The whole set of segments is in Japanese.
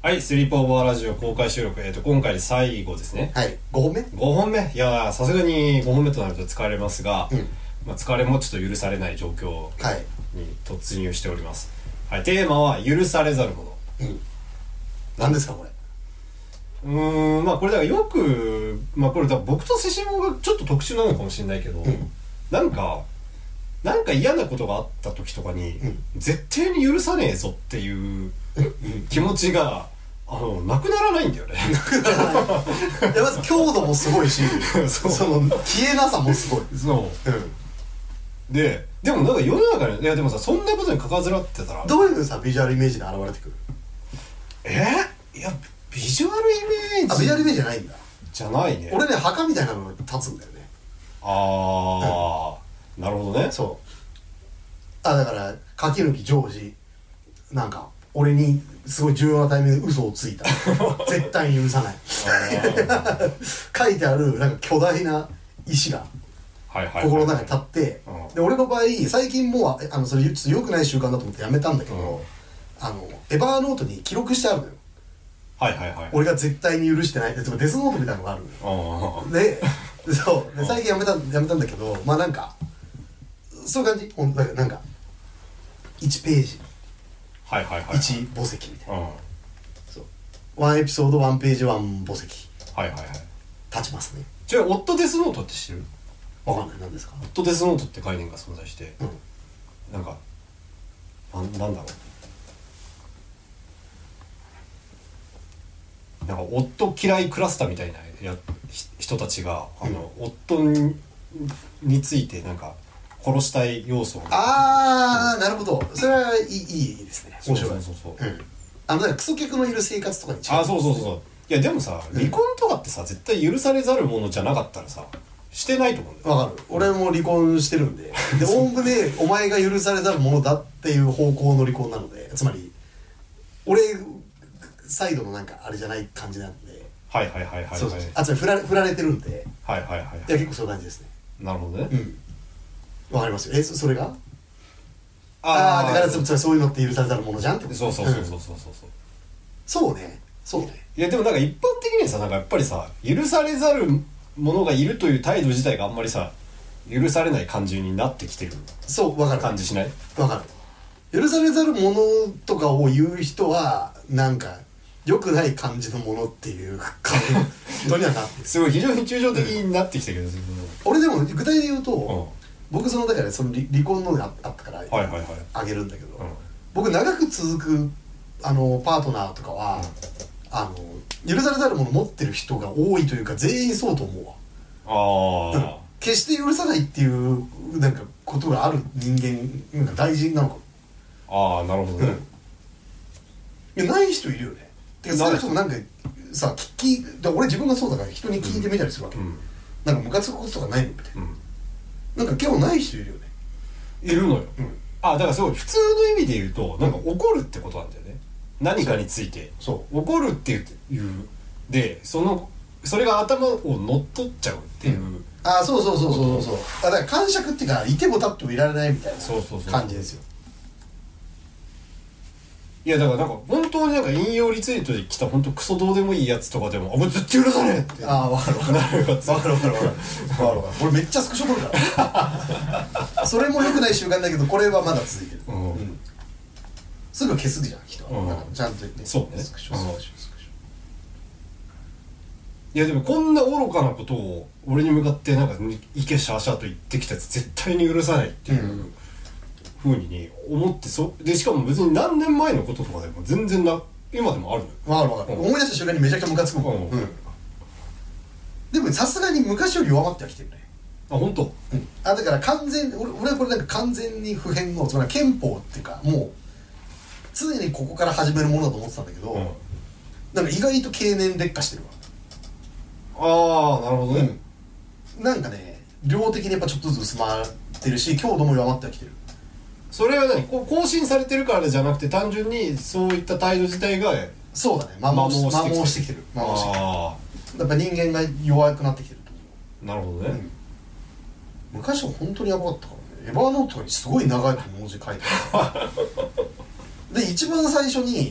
はい、スリープオーバーラジオ公開収録、今回で最後ですね。 はい、5本目 ?5 本目いやー、さすがに5本目となると疲れますが、疲れもちょっと許されない状況に突入しております。はい、テーマは許されざるもの。 何ですかこれ。 これだからよく、これだから僕とセシモがちょっと特殊なのかもしれないけど、なんか嫌なことがあった時とかに、絶対に許さねえぞっていう気持ちが、なくならないんだよね。 いや、まず強度もすごいし、その消えなさもすごい。 そう。でもなんか世の中に、いやでもさ、そんなことにかかずらってたら。 どういうさ、ビジュアルイメージで現れてくる？ いや、ビジュアルイメージ。 あ、ビジュアルイメージじゃないんだ。 じゃないね。 俺ね、墓みたいなのが立つんだよね。 なるほどね。 そう。だから、書き抜きジョージ、なんか、俺にすごい重要なタイミングで嘘をついた。絶対に許さない。書いてある、なんか巨大な石が、心の中に立って、で、俺の場合、最近もう、それちょっと良くない習慣だと思ってやめたんだけど、エバーノートに記録してあるのよ。俺が絶対に許してない。デスノートみたいなのがあるのよ。で、そう。で、最近やめたんだけど、なんか、そういう感じ。なんか、1ページ。1墓石みたいな。そう。1エピソード、1ページ、1墓石。立ちますね。 オットデスノートって知ってる？ わかんない。何ですか？ オットデスノートって概念が存在して、なんか、なんだろう。なんか、夫嫌いクラスターみたいな人たちが、夫について、なんか、殺したい要素が。なるほど。それはいいですね。面白い。 そう。 だからクソ客のいる生活とかに近い。そう。いや、でもさ、離婚とかってさ、絶対許されざるものじゃなかったらさ、してないと思うんだよ。 わかる。俺も離婚してるんで。で、おおむね、お前が許されざるものだっていう方向の離婚なので、つまり、俺、サイドのなんかあれじゃない感じなんで。そう。つまり振られてるんで。いや、結構そういう感じですね。 なるほどね。 わかりますよ。それがだからそういうのって許されざるものじゃんってこと。 そう。 そうね。 いやでもなんか一般的にさ、なんかやっぱりさ、許されざるものがいるという態度自体があんまりさ、許されない感じになってきてる。 そう、わかる。 感じしない？ わかる。許されざるものとかを言う人は、なんか、良くない感じのものっていう感じにはなってる。 すごい非常に抽象的になってきたけど、 俺でも具体で言うと、僕だからその離婚のがあったからあげるんだけど、僕長く続くパートナーとかは許されざるもの持ってる人が多いというか全員そうと思うわ。決して許さないっていうなんかことがある人間なんか大事なのかも。 なるほどね。 いやない人いるよね。てかそういう人もなんかさ俺自分がそうだから人に聞いてみたりするわけ。なんかムカつくこととかないのみたいな。なんか結構ない人いるよね。 いるのよ。だからすごい普通の意味で言うとなんか怒るってことなんだよね。何かについて怒るっていうでそれが頭を乗っ取っちゃうっていう。 そう。だから感触っていうかいても立ってもいられないみたいな感じですよ。 いやだからなんか本当になんか引用リツイートで来た本当クソどうでもいいやつとかでももう絶対許さねえって。 わかる。俺めっちゃスクショ撮るからそれも良くない習慣だけどこれはまだ続いてる。すぐ消すじゃん人は。ちゃんとね。 そうね。 スクショ。 いやでもこんな愚かなことを俺に向かってなんかイケシャーシャーと言ってきたやつ絶対に許さないっていうふうに思ってでしかも別に何年前のこととかでも全然今でもあるのよ。わかる。思い出した瞬間にめちゃくちゃムカつくもん。でもさすがに昔より弱まってはきてるね。 本当？ だから完全に俺はこれなんか完全に普遍のその憲法っていうかもう常にここから始めるものだと思ってたんだけど、なんか意外と経年劣化してるわ。 なるほどね。 なんかね量的にやっぱちょっとずつ薄まってるし強度も弱まってはきてる。それは更新されてるからじゃなくて単純にそういった態度自体がそうだね摩耗してきてる。やっぱ人間が弱くなってきてると思う。 なるほどね。 昔は本当にやばかったからね。エバーノートにすごい長い文字書いてあるで一番最初に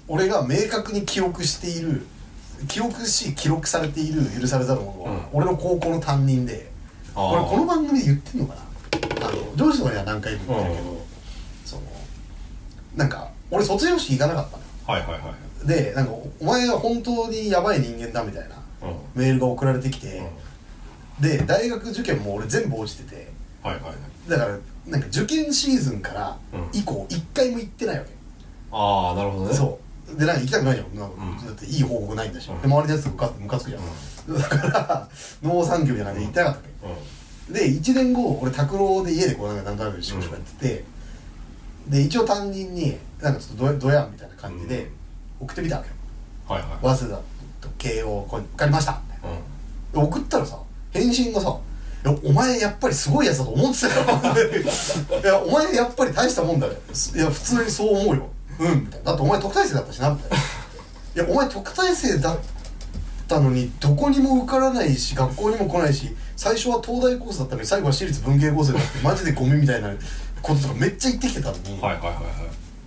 俺が明確に記憶し記録されている許されざるものは、俺の高校の担任で、これこの番組で言ってんのかな、上司とかには何回も言ってるけど、そのなんか俺卒業式行かなかったのよ。 はいはいはい。 でなんかお前が本当にやばい人間だみたいなメールが送られてきて、で大学受験も俺全部落ちてて、 はいはいはい。 だからなんか受験シーズンから以降1回も行ってないわけ。 ああなるほどね。 そうでなんか行きたくないじゃん、なんかだっていい報告ないんだし、で周りのやつとかムカつくじゃん、だから農産業じゃなくて行ってなかったわけ、で1年後俺拓郎で家でこうなんとなく仕事やってて、で一応担任になんかちょっとどやんみたいな感じで送ってみたわけよ、はいはい、早稲田と慶応これ受かりましたみたいな、送ったらさ返信がさ「お前やっぱりすごいやつだと思ってたよ」いやお前やっぱり大したもんだね、いや普通にそう思うよ、みたいな、だってお前特待生だったしなみたいな、いやお前特待生だったのにどこにも受からないし学校にも来ないし、最初は東大コースだったのに最後は私立文芸コースだってマジでゴミみたいなこととかめっちゃ言ってきてたのに、はいはいはいはい、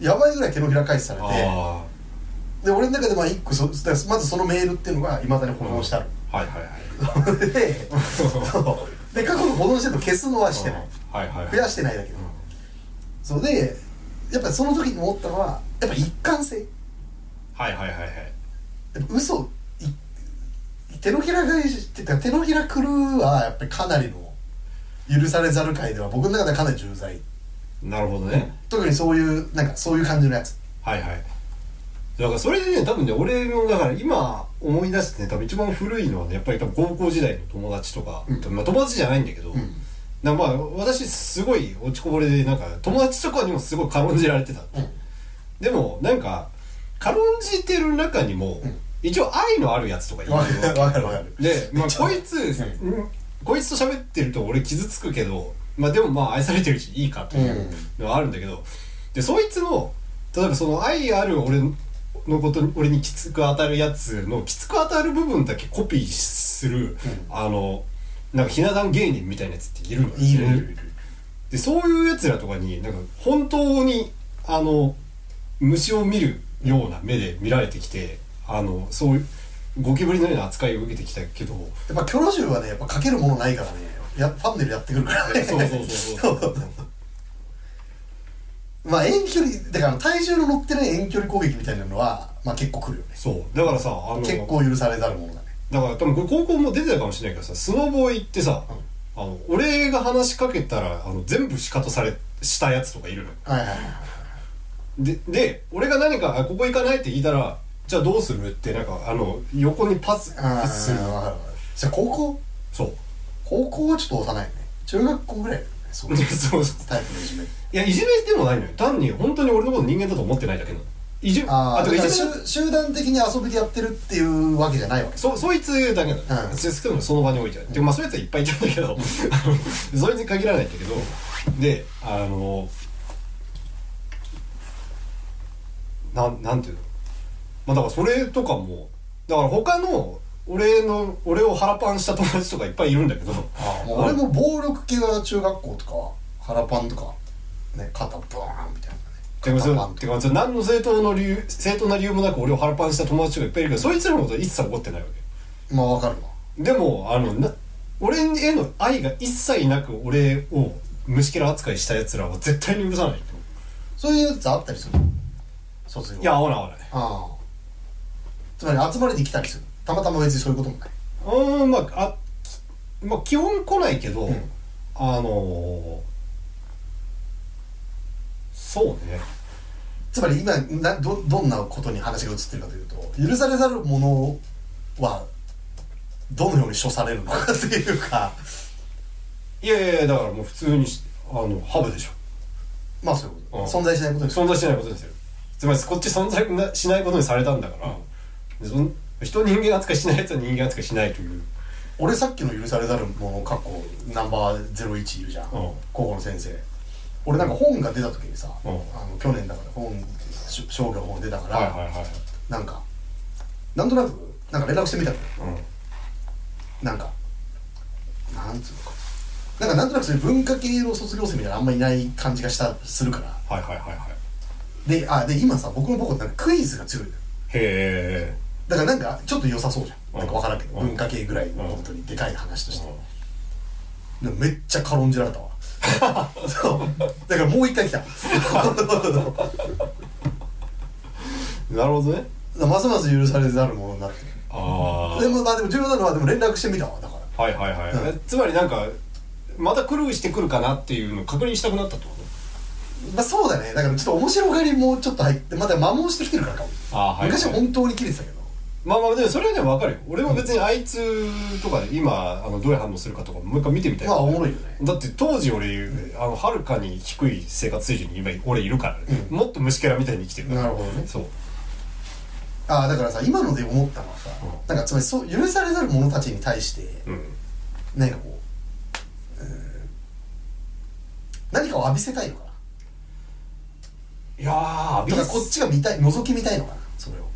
やばいぐらい手のひら返しされて、で俺の中でまあ1個まずそのメールっていうのがいまだに保存してある、はいはいはいで過去の保存してると消すのはしてない、はいはいはい、増やしてないだけど、そうでやっぱりその時に思ったのはやっぱ一貫性、はいはいはいはい、やっぱ嘘手のひら返しっていうか手のひらくるはやっぱりかなりの許されざる回では僕の中ではかなり重罪。なるほどね、特にそういうなんかそういう感じのやつ、はいはい、だからそれでね多分ね俺もだから今思い出してね多分一番古いのはねやっぱり多分高校時代の友達とか、まあ、友達じゃないんだけど、なんかまあ私すごい落ちこぼれでなんか友達とかにもすごい軽んじられてた、でもなんか軽んじてる中にも、一応愛のあるやつとかいるよ。わかるわかる。で、まあこいつと喋ってると俺傷つくけど、まあでもまあ愛されてるしいいかというのはあるんだけど、でそいつの例えばその愛ある俺のことに俺にきつく当たるやつのきつく当たる部分だけコピーする、なんかひな壇芸人みたいなやつっているのよね。いる。でそういうやつらとかになんか本当に虫を見るような目で見られてきて、そういうゴキブリのような扱いを受けてきたけど、やっぱキョロ銃はねやっぱかけるものないからね、ファンネルやってくるからね。そうまあ遠距離だから体重の乗ってない遠距離攻撃みたいなのはまあ結構来るよね。そうだからさ結構許されざるものだね。だから多分これ高校も出てたかもしれないけどさ、スノボー行ってさ、俺が話しかけたら全部シカトしたやつとかいるのよ。はいはいはい。で俺が何かここ行かないって聞いたら、じゃあどうするってなんか横にパスする。じゃあ高校？そう。高校はちょっと幼いね。中学校ぐらいだよね。そうタイプのいじめ。いやいじめでもないのよ。単に本当に俺のこと人間だと思ってないだけなの。集団的に遊びでやってるっていうわけじゃないわけ。そいつだけなの。少なくその場においては。でまあそういうやつはいっぱいいたんだけど、そいつに限らないんだけど、でなんていうの。まあだからそれとかもだから他の俺を腹パンした友達とかいっぱいいるんだけど、俺も暴力系は中学校とかは腹パンとかね肩バーンみたいなね。てかそれ何の正当な理由もなく俺を腹パンした友達がいっぱいいるけど、そいつらのことは一切怒ってないわけ。まあわかるわ。でも俺への愛が一切なく俺を虫けら扱いしたやつらは絶対に許さない。そういうやつあったりするの？卒業。いや合わない。ああ。つまり集まりに来たりする。たまたま別にそういうこともない。まあ基本来ないけど、そうね。つまり今どんなことに話が移ってるかというと、許されざるものはどのように処されるのかっていうか。いやだからもう普通にハブでしょ。まあそういうこと。存在しないことです。存在しないことですよ。つまりこっち存在しないことにされたんだから。人間扱いしないやつは人間扱いしないという。俺さっきの許されざるもの過去ナンバー01いるじゃん、高校の先生。俺なんか本が出た時にさ、去年だから商業の本出たから、なんかなんとなくなんか連絡してみたのよ、なんかなんつうのかなんとなくそういう文化系の卒業生みたいなのあんまいない感じがするから、 で今さ僕の母校ってなんかクイズが強いのよ。 へえ。 だからなんかちょっと良さそうじゃん。なんか分からんけど、 うん文化系ぐらいの本当にでかい話として、でもめっちゃ軽んじられたわそうだからもう一回来たなるほどね。 ますます許されざるものになってる。 ああ。 でもでも重要なのはでも連絡してみたわ。だからはいはいはい、つまりなんかまたしてくるかなっていうのを確認したくなったってこと？ そうだね。だからちょっと面白がりもちょっと入ってまだ摩耗してきてるからかも。昔は本当に切れてたけど。 でもそれはね分かるよ。俺も別にあいつとかで今どういう反応するかとかもう一回見てみたい。 おもろいよね。 だって当時俺はるかに低い生活水準に今俺いるからね、もっと虫けらみたいに生きてるから。 なるほどね。 そう。 だからさ今ので思ったのはさ、なんかつまり許されざる者たちに対して、なんかこう、何かを浴びせたいのかな。 いやー、 だからこっちが覗き見たいのかな、それを。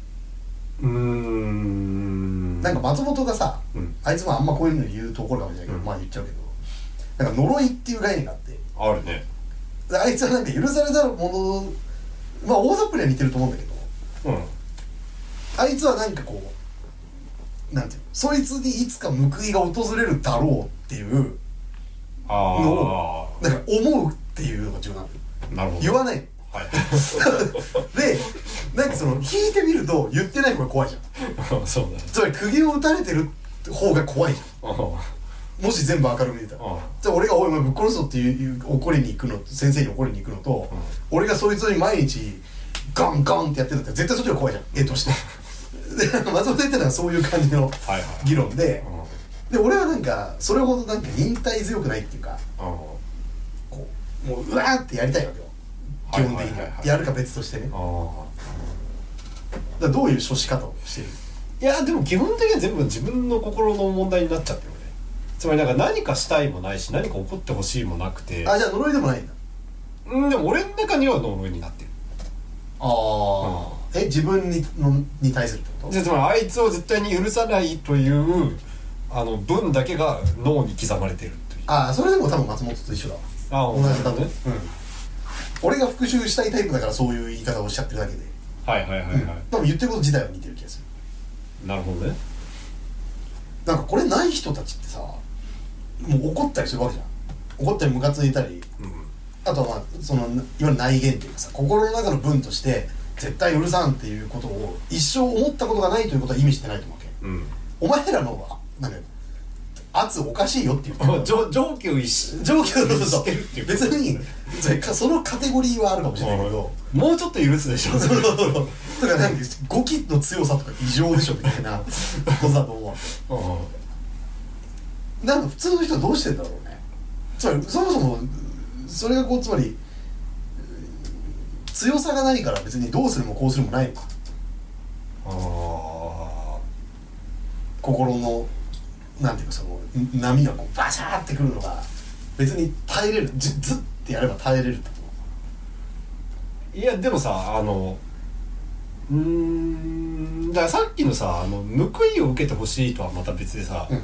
なんか松本がさ、あいつもあんまこういうの言うところかもしれないけど、まあ言っちゃうけど、なんか呪いっていう概念があって。 あるね。 あいつはなんか許されざる者、まあ大雑把には似てると思うんだけど、あいつはなんかこう、なんていうの、そいつにいつか報いが訪れるだろうっていうのをなんか思うっていうのが重要なの。 なるほど。 言わないの。はい、でなんかその引いてみると言ってない方が怖いじゃんそうだ、ね、つまり釘を打たれてる方が怖いじゃんもし全部明るみにたらじゃあ俺が「おいお前ぶっ殺すぞ」っていう怒りに行くの先生に怒りに行くのと、俺がそいつに毎日ガンガンってやってるんだったら絶対そっちが怖いじゃん絵としてでなんか松本言ってるのはそういう感じの議論で、で俺はなんかそれほどなんか忍耐強くないっていうか、こうもううわーってやりたいわけよ基本的にやるか別としてね。だからどういう処し方をしてる？ いやでも基本的には全部自分の心の問題になっちゃってるね。つまりなんか何かしたいもないし何か起こってほしいもなくて。 じゃあ呪いでもないんだ。 でも俺の中には呪いになってる。 自分に対するってこと？ つまりあいつを絶対に許さないという分だけが脳に刻まれてるという。 それでも多分松本と一緒だわ。同じだとね。俺が復讐したいタイプだからそういう言い方をしちゃってるだけで。多分言ってること自体は似てる気がする。なるほどね。 なんかこれない人たちってさ、もう怒ったりするわけじゃん。怒ったりムカついたり、あとはまあそのいわゆる内言っていうかさ、心の中の文として絶対許さんっていうことを一生思ったことがないということは意味してないと思うわけ。お前らのなんか圧おかしいよっていう上級をしてるっていう。 別にそのカテゴリーはあるかもしれないけど、 もうちょっと許すでしょ。 だからなんか語気の強さとか異常でしょみたいなことだと思う。なんか普通の人はどうしてんだろうね。つまりそもそもそれがこうつまり強さがないから別にどうするもこうするもないのか。心のなんていうかその波がこうバシャーってくるのが別に耐えれる、ずってやれば耐えれるってこと。 いやでもさだからさっきのさ報いを受けてほしいとはまた別でさ、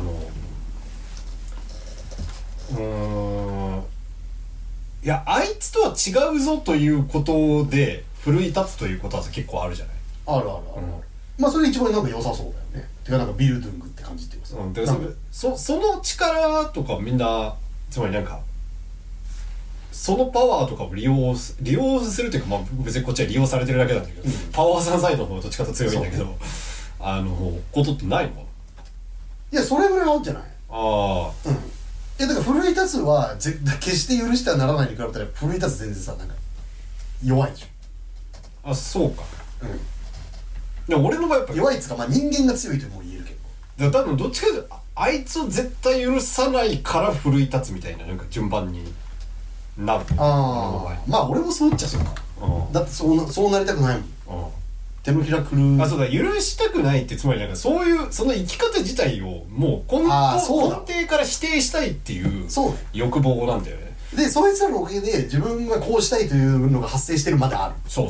いやあいつとは違うぞということで奮い立つということは結構あるじゃない。 ある、まあそれ一番なんか良さそうだよね。てかなんかビルドゥングって感じっていうかさ、 その力とかみんなつまりなんかそのパワーとかを利用するというか、まあ別にこっちは利用されてるだけなんだけど、パワーさんサイドの方がどっちかと強いんだけど、ことってないのかな。 いやそれぐらいあるんじゃない？いやだから奮い立つは決して許してはならないに比べたら奮い立つ全然さなんか弱いじゃん。そうか。でも俺の場合やっぱ弱いっつうか、まあ人間が強いとも言えるけど。多分どっちかというとあいつを絶対許さないから奮い立つみたいななんか順番になる。 まあ俺もそうっちゃそうか。だってそうなりたくないもん。手のひらくる。 そうだ、許したくないってつまりなんかそういうその生き方自体をもう根底から否定したいっていう欲望なんだよね。 でそいつらのおかげで自分がこうしたいというのが発生してるまである。 そう。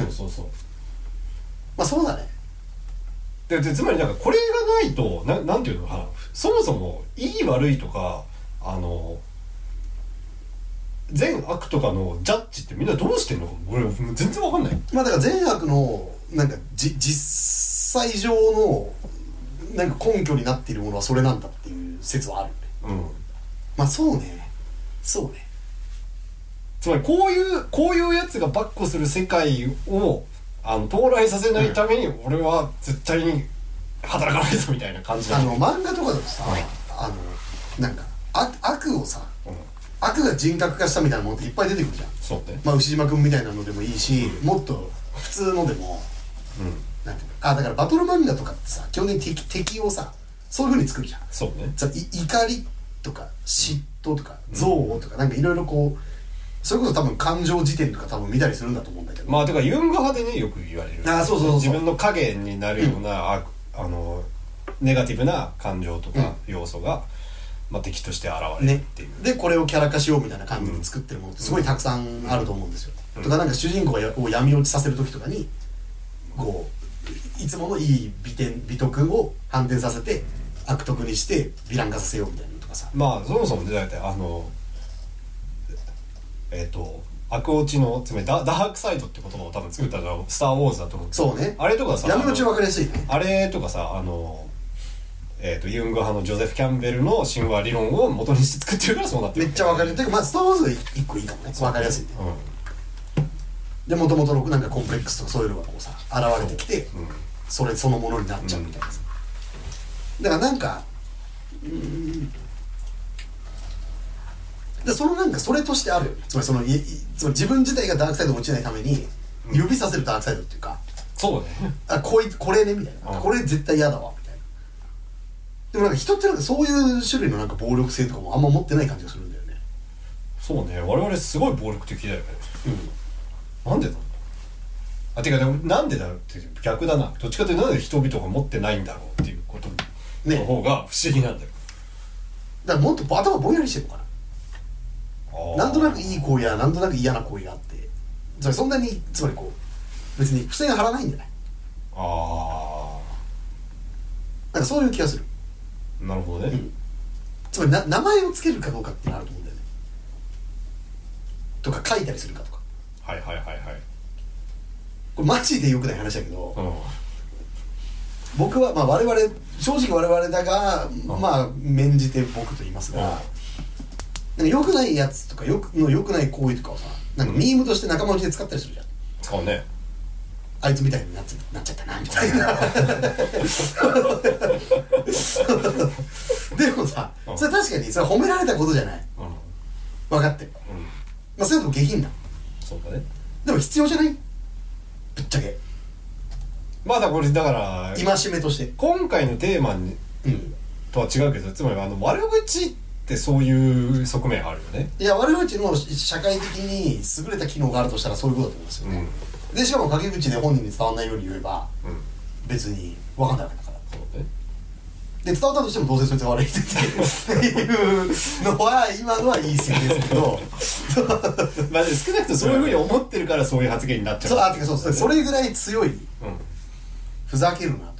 まあそうだね。 でつまりなんかこれがないとなんていうのかな、そもそもいい悪いとか善悪とかのジャッジってみんなどうしてんのか俺全然わかんない。 まあだから善悪のなんか実際上のなんか根拠になっているものはそれなんだっていう説はあるよね。まあそうねそうね。 つまりこういうやつが跋扈する世界を到来させないために俺は絶対に働かないぞみたいな感じなの。 漫画とかだとさ、なんか悪をさ、悪が人格化したみたいなものっていっぱい出てくるじゃん。 そうね。 まあ牛島くんみたいなのでもいいし、もっと普通のでも、なんていうのだからバトル漫画とかってさ基本的に敵をさそういう風に作るじゃん。 そうね。 怒りとか嫉妬とか憎悪とかなんかいろいろこうそれこそ多分感情辞典とか多分見たりするんだと思うんだけど。 まあてかユング派でねよく言われる。 そう自分の影になるような、ネガティブな感情とか要素が、まあ、敵として現れるっていう、 でこれをキャラ化しようみたいな感じで作ってるものってすごいたくさんあると思うんですよ。とかなんか主人公を闇落ちさせる時とかにこういつものいい美徳を反転させて悪徳にしてヴィラン化させようみたいなのとかさ。 まあそもそも大体悪落ちのつまりダークサイドって言葉を多分作ったのはスター・ウォーズだと思う。 そうね。 あれとかさ闇落ち分かりやすいね。 あれとかさユング派のジョゼフ・キャンベルの神話理論を元にして作ってるからそうなってる。 めっちゃ分かりやすい。てかまあスター・ウォーズが一個いいかもね。分かりやすいね。で元々のなんかコンプレックスとかそういうのがこうさ現れてきてそれそのものになっちゃうみたいなさ。だからなんかでそのなんかそれとしてあるよね。つまりつまり自分自体がダークサイドに落ちないために指させるダークサイドっていうか、 そうね。 これねみたいな、これ絶対嫌だわみたいな。でもなんか人ってなんかそういう種類のなんか暴力性とかもあんま持ってない感じがするんだよね。 そうね。我々すごい暴力的だよね。なんでだろう。てかでもなんでだろうって逆だな。どっちかというとなんで人々が持ってないんだろうっていうことの方が不思議なんだよ。 だからもっと頭ぼんやりしてるのかな。なんとなくいい行為やなんとなく嫌な行為があって、つまりそんなにつまりこう別に付箋張らないんじゃない。なんかそういう気がする。 なるほどね。 つまり名前を付けるかどうかっていうのあると思うんだよね。とか書いたりするかとか。 はいこれマジで良くない話だけど、僕はまあ正直我々だが、まあ免じて僕と言いますが、なんか良くないやつとか良くない行為とかをさなんかミームとして仲間内で使ったりするじゃん。 使うね。 あいつみたいになっちゃったなみたいなでもさ、それ確かにそれ褒められたことじゃない、分かってる、まあそういうのも下品だ。 そうだね。 でも必要じゃないぶっちゃけ。 まあだから戒めとして今回のテーマに、とは違うけどつまり悪口ってそういう側面あるよね。 いや悪口の社会的に優れた機能があるとしたらそういうことだと思うんですよね、でしかも陰口で本人に伝わらないように言えば、別に分かんないわけだから。 そうね。 で伝わったとしてもどうせそいつが悪いっていうのは今のは言い過ぎですけどまあ少なくともそういうふうに思ってるからそういう発言になっちゃう。 それぐらい強い、ふざけるなと、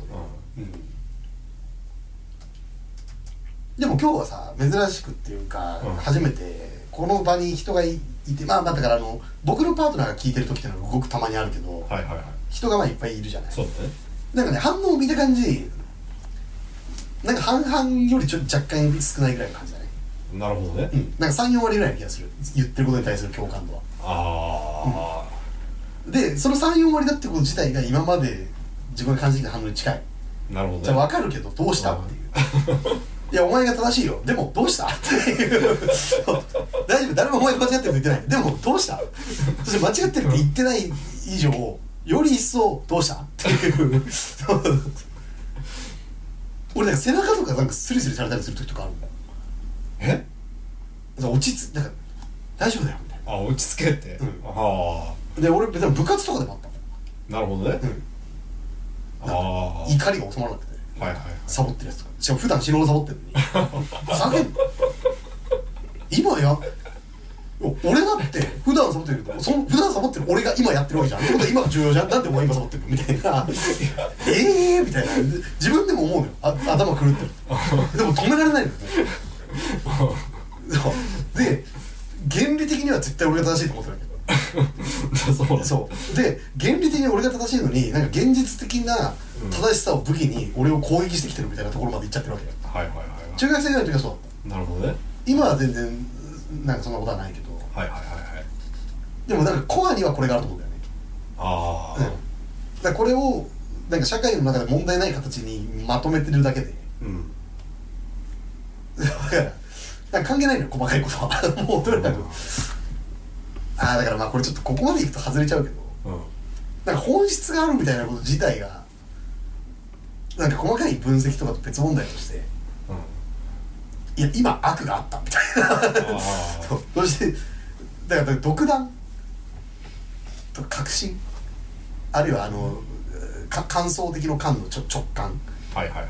でも今日はさ珍しくっていうか、初めてこの場に人がいてまあだから僕のパートナーが聞いてる時ってのはごくたまにあるけど、人がまあいっぱいいるじゃない。 そうだね。 なんかね反応を見た感じなんか半々よりちょっと若干少ないぐらいの感じだね。 なるほどね。 なんか 3,4 割ぐらいの気がする。言ってることに対する共感度は。でその 3,4 割だってこと自体が今まで自分が感じてきた反応に近い。 なるほどね。 じゃあ分かるけどどうしたっていういやお前が正しいよでもどうしたっていう大丈夫誰もお前が間違ってると言ってないでもどうしたそして間違ってるって言ってない以上より一層どうしたっていう俺なんか背中とかなんかスリスリされたりする時とかあるんだよ。なんか大丈夫だよみたいな。 落ち着けって。 で俺別に部活とかでもあったもん。なるほどね。 怒りが収まらなくてサボってるやつとかしかも普段死ぬほどサボってるのに叫んで今俺だって普段サボってるけど普段サボってる俺が今やってるわけじゃんってことは今が重要じゃんなんでお前今サボってるみたいなみたいな自分でも思うのよ頭狂ってるでも止められないのよで原理的にはは絶対俺が正しいと思ってるけどそうそうで原理的に俺が正しいのになんか現実的な正しさを武器に俺を攻撃してきてるみたいなところまで行っちゃってるわけよ。 はいはいはいはい。 中学生ぐらいの時はそうなるほどね。 今は全然なんかそんなことはないけど、 はいはいはいはい。 でもなんかコアにはこれがあると思うんだよね。 ああ、 だからこれをなんか社会の中で問題ない形にまとめてるだけで、 うん、 だからなんか関係ないのよ細かいことはもうとにかく、だからまあこれちょっとここまでいくと外れちゃうけど、なんか本質があるみたいなこと自体がなんか細かい分析とかと別問題として、いや今悪があったみたいなそしてだから独断とか確信あるいは感想的の感の直感、はいはいはい、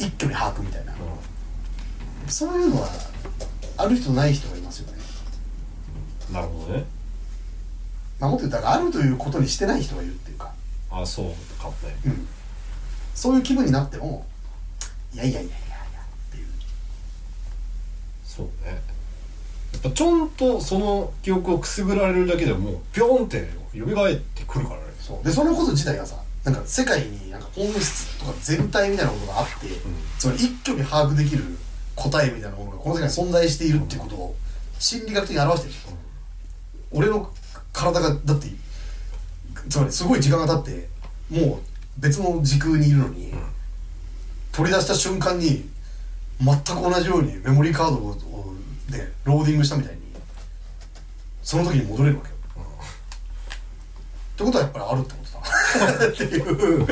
一挙に把握みたいな、そういうのはある人ない人がいますよね。 なるほどね。 まあもっと言ったらあるということにしてない人がいるっていうか、 ああそうかもね、 うん、そういう気分になってもいやっていう。 そうね。やっぱちょんとその記憶をくすぐられるだけでもうピョンって蘇ってくるからね。 そうでそのこと自体がさなんか世界になんか本質とか全体みたいなことがあって、つまり一挙に把握できる答えみたいなものがこの世界に存在しているっていうことを心理学的に表してるじゃん、俺の体がだってつまりすごい時間が経ってもう別の時空にいるのに、取り出した瞬間に全く同じようにメモリーカードをでローディングしたみたいにその時に戻れるわけよ、ってことはやっぱりあるってことだっていう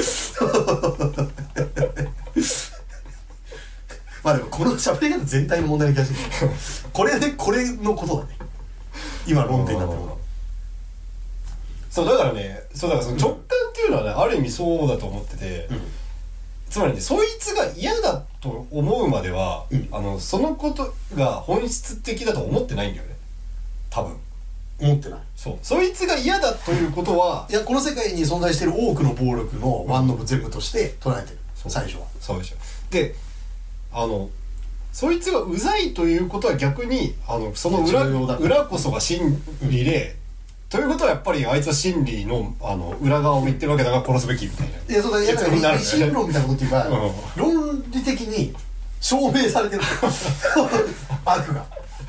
まあでもこの喋り方全体の問題な気がしてるこれのことだね今論点になってるの。 そうだからね、そうだからその直感っていうのはね、ある意味そうだと思ってて、つまりね、そいつが嫌だと思うまでは、そのことが本質的だと思ってないんだよね、多分。 思ってない。 そいつが嫌だということは、 いやこの世界に存在している多くの暴力のワンノブ全部として捉えてる、最初は。 そうでしょ。でそいつがうざいということは逆にその裏こそが真理で、ということはやっぱりあいつは真理の裏側を言ってるわけだから殺すべきみたいな。 いやそうだ、やっぱり真理論みたいなこと言えば、論理的に証明されてる悪が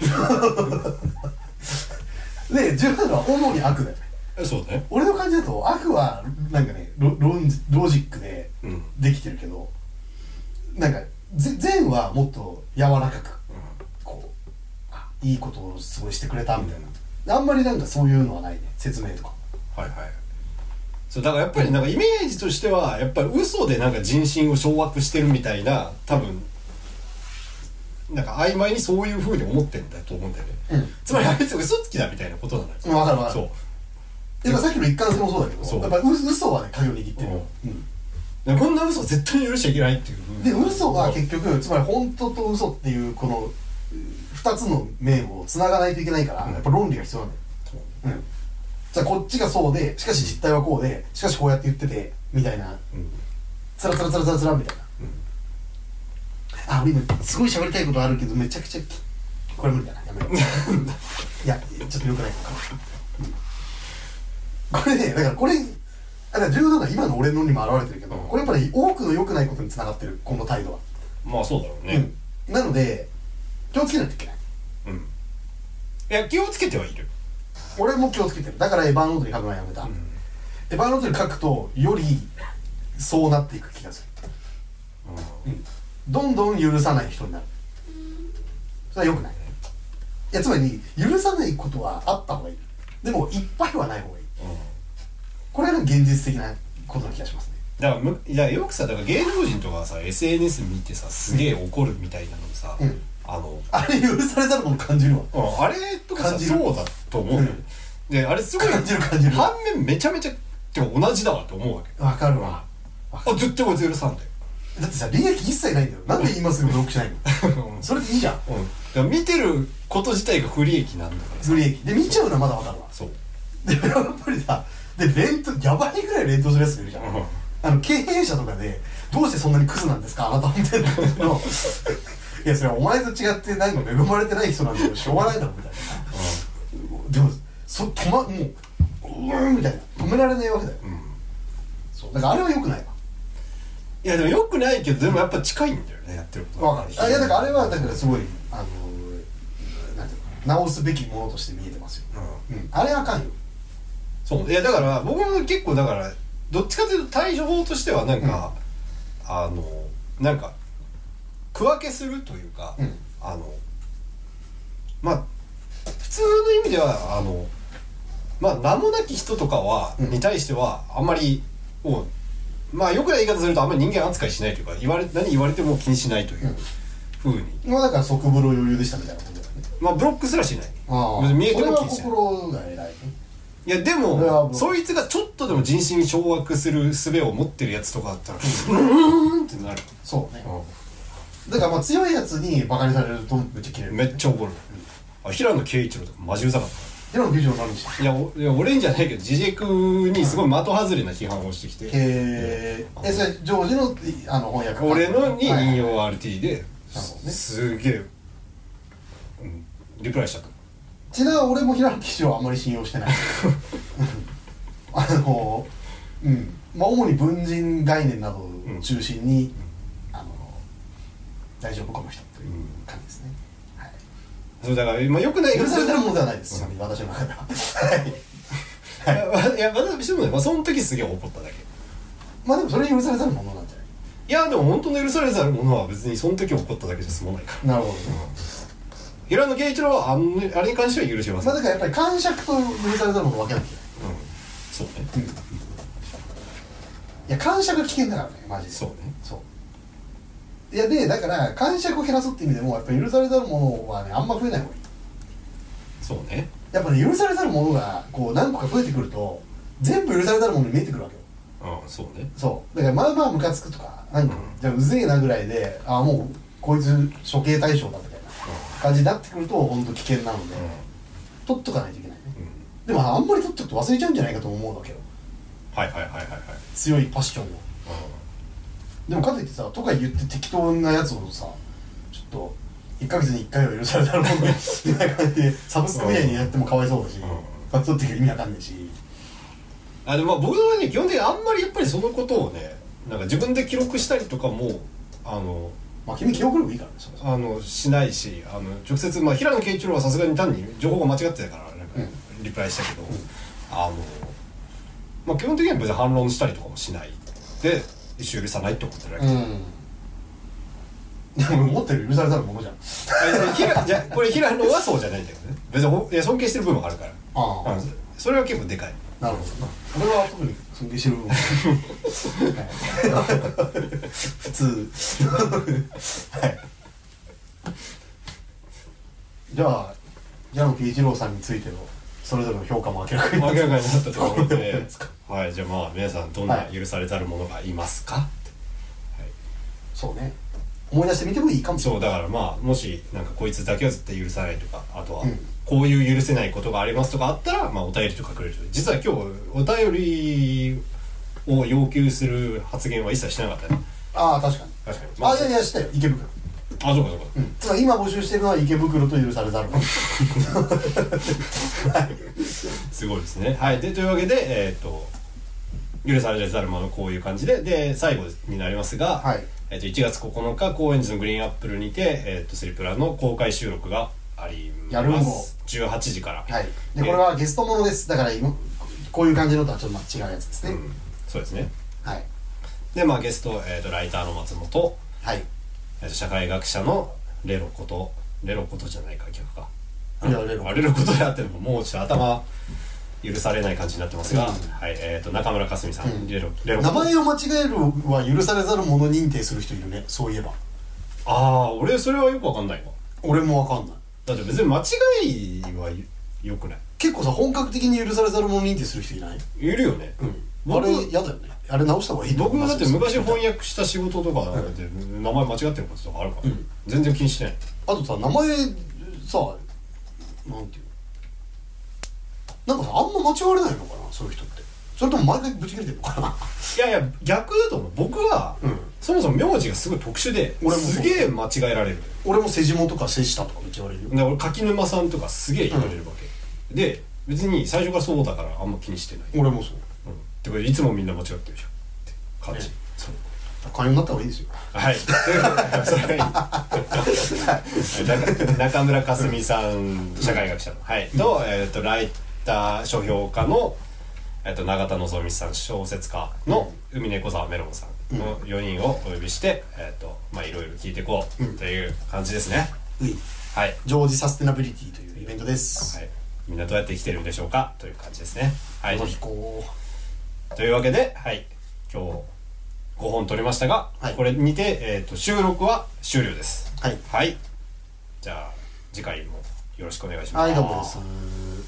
で自分は主に悪だよね。 そうね。 俺の感じだと悪はなんかねロジックでできてるけど、なんか善はもっと柔らかく、こういいことをすごいしてくれたみたいな、あんまりなんかそういうのはないね、説明とか。 はいはい。そうだからやっぱりなんかイメージとしてはやっぱり嘘でなんか人心を掌握してるみたいな、多分なんか曖昧にそういう風に思ってるんだと思うんだよね、つまりあいつ嘘つきだみたいなことなのよ。 分かる分かる。そうでさっきの一貫性もそうだけど、やっぱり嘘はね鍵を握ってる、 こんな嘘絶対に許しちゃいけないっていう。で嘘は結局つまり本当と嘘っていうこの2つの面をつながないといけないから、やっぱ論理が必要なんだよ。じゃあこっちがそうでしかし実態はこうでしかしこうやって言っててみたいな、つらみたいな、俺今すごい喋りたいことあるけどめちゃくちゃこれ無理だな、やめよういやちょっとよくないかな、これねだからこれだから重要なのは今の俺のにも表れてるけど、これやっぱり多くの良くないことにつながってる、この態度は。 まあそうだろうね、 なので気をつけないといけない。 いや気をつけてはいる。 俺も気をつけてる。だからエヴァーノートに書くのはやめた、エヴァーノートに書くとよりそうなっていく気がする、どんどん許さない人になる。それは良くない。いやつまり許さないことはあった方がいい、でもいっぱいはない方がいい、これが現実的なことな気がしますね。 だからよくさ、だから芸能人とかさ SNS 見てさすげえ怒るみたいなのさ、 あれ許されたのも感じるわ、 あれとかさそうだと思う、であれすごい感じる反面めちゃめちゃてか同じだわって思うわけ。 わかるわ、 絶対こいつ許さんだよ。 だってさ利益一切ないんだよ、なんで今すぐブロックしないのそれでいいじゃん、だから見てること自体が不利益なんだからさ。 不利益で見ちゃうのはまだわかるわ。そうでやっぱりさでやばいぐらい連投するやつがいるじゃん、経営者とかでどうしてそんなにクズなんですかあなたみたいなのいやそれはお前と違ってなんか恵まれてない人なんだけどしょうがないだろみたいな、 でももうみたいな止められないわけだよ、そうだからあれは良くないわ。 いやでもよくないけど、でもやっぱ近いんだよね、やってることわかる。いやだからあれはだからすごいなんていうの直すべきものとして見えてますよ、あれはあかんよ。 そういやだから僕も結構だからどっちかというと対処法としてはなんか、なんか区分けするというか、まあ普通の意味ではまあ名もなき人とかは、に対してはあんまりまあよくない言い方するとあんまり人間扱いしないというか、何言われても気にしないというふうに、 まあだから即風呂余裕でしたみたいなことだよね。 まあブロックすらしない。見えても気にしない。 それは心が偉いね。 いやでもそいつがちょっとでも人心掌握する術を持ってるやつとかだったらってなる。 そうね、だからまあ強いやつにバカにされるとめっちゃキレる、 めっちゃ怒る、平野啓一郎とかマジうざかった。 平野啓一郎何していや俺んじゃないけどジジェクにすごい的外れな批判をしてきて、 それジョージの翻訳俺のに引用 RT で、すげえ、リプライしちゃった。 ちなみに俺も平野啓一郎はあんまり信用してないまあ主に文人概念などを中心に、大丈夫この人という感じですね、 そうだから、まあ、よくない許されてるものではないです、私の中では。 いや私もね、その時すげえ怒っただけ。 まあでもそれ許されざるものなんじゃない。 いやでも本当の許されざるものは別にその時怒っただけじゃ済まないから。 なるほどね、 平野啓一郎はあれに関しては許します。 まあだからやっぱり感触と許されざるものを分けなきゃいけない。 そうね、 いや感触危険だからね、マジで。 そうね、 いやでだから感触を減らすって意味でもやっぱり許されざるものはねあんま増えない方がいい。 そうね、 やっぱね許されざるものがこう何個か増えてくると全部許されざるものに見えてくるわけよ。 そうね、 そうだからまあまあムカつくとかなんか、じゃあうぜえなぐらいでもうこいつ処刑対象だみたいな感じになってくると本当危険なので、取っとかないといけないね、でもあんまり取っとくと忘れちゃうんじゃないかと思うわけよ。強いパッションを、でもかといってさとか言って適当なやつをさちょっと1ヶ月に1回は許されたらもんみたいな感じでサブスクみたいにやってもかわいそうだし、取ってくる意味わかんないし。 でも僕はね基本的にあんまりやっぱりそのことをねなんか自分で記録したりとかもまあ君記憶力いいからねそれしないし直接平野啓一郎はさすがに単に情報が間違ってたからなんかリプライしたけど、基本的には別に反論したりとかもしないで一生許さないって思ってるわけ、 でも思ってる許されたるものじゃんじゃこれ平野はそうじゃないんだけどね、別に尊敬してる部分もあるから、それは結構でかい。 なるほどな。俺は特に尊敬してる部分普通じゃあ平野啓一郎さんについてのそれぞれの評価も明らかになったところでじゃあ皆さんどんな許されざる者がいますか、 そうね思い出してみてもいいかもしれない。 そうだからもしなんかこいつだけは絶対許さないとか、あとはこういう許せないことがありますとかあったらお便りとかくれると。実は今日お便りを要求する発言は一切しなかったね。 確かにいやしたよ池袋。 そうか、 つまり今募集してるのは池袋と許されざるものすごいですね。というわけで許されざるものこういう感じで最後になりますが、1月9日高円寺のグリーンアップルにてスリプラの公開収録があります。18時から。 でこれはゲストものです。だから今こういう感じのとはちょっと違うやつですね。 そうですね。でゲストライターの松本、社会学者のレロことじゃないか逆か。レロことであってももうちょっと頭許されない感じになってますが、中村かすみさん、レロ名前を間違えるは許されざるもの認定する人いるね。そういえば俺それはよくわかんないわ。 俺もわかんない。 だって別に間違いはよくない。 結構さ本格的に許されざるもの認定する人いない？ いるよね。 あれ嫌だよね。あれ直した方がいい。 僕もだって昔翻訳した仕事とかで名前間違ってることとかあるから全然気にしてない。 あとさ名前さなんていうなんかさあんま間違われないのかなそういう人って。それとも毎回ブチ切れてるのかな。 いや逆だと思う。僕はそもそも名字がすごい特殊で、すげえ間違えられる。 俺も瀬下とか瀬下とかめっちゃ言われるよ。 俺柿沼さんとかすげえ言われるわけ。 で別に最初からそうだからあんま気にしてない。 俺もそう。 ってことでいつもみんな間違ってるじゃんって感じ。 そう。寛容になった方がいいですよ。 はい。それが中村かすみさん、社会学者の、はい、と、ライター書評家の永田望美さん、小説家の海猫沢メロンさんの4人をお呼びしてまあいろいろ聞いていこうという感じですね。はい。 常時サステナビリティというイベントです。 はい。みんなどうやって生きてるんでしょうかという感じですね。はい。 飛行というわけで、はい、今日5本撮りましたが、 はい、 これにて、収録は終了です。 はい。 はい。じゃあ次回もよろしくお願いします。 はい、どうもです。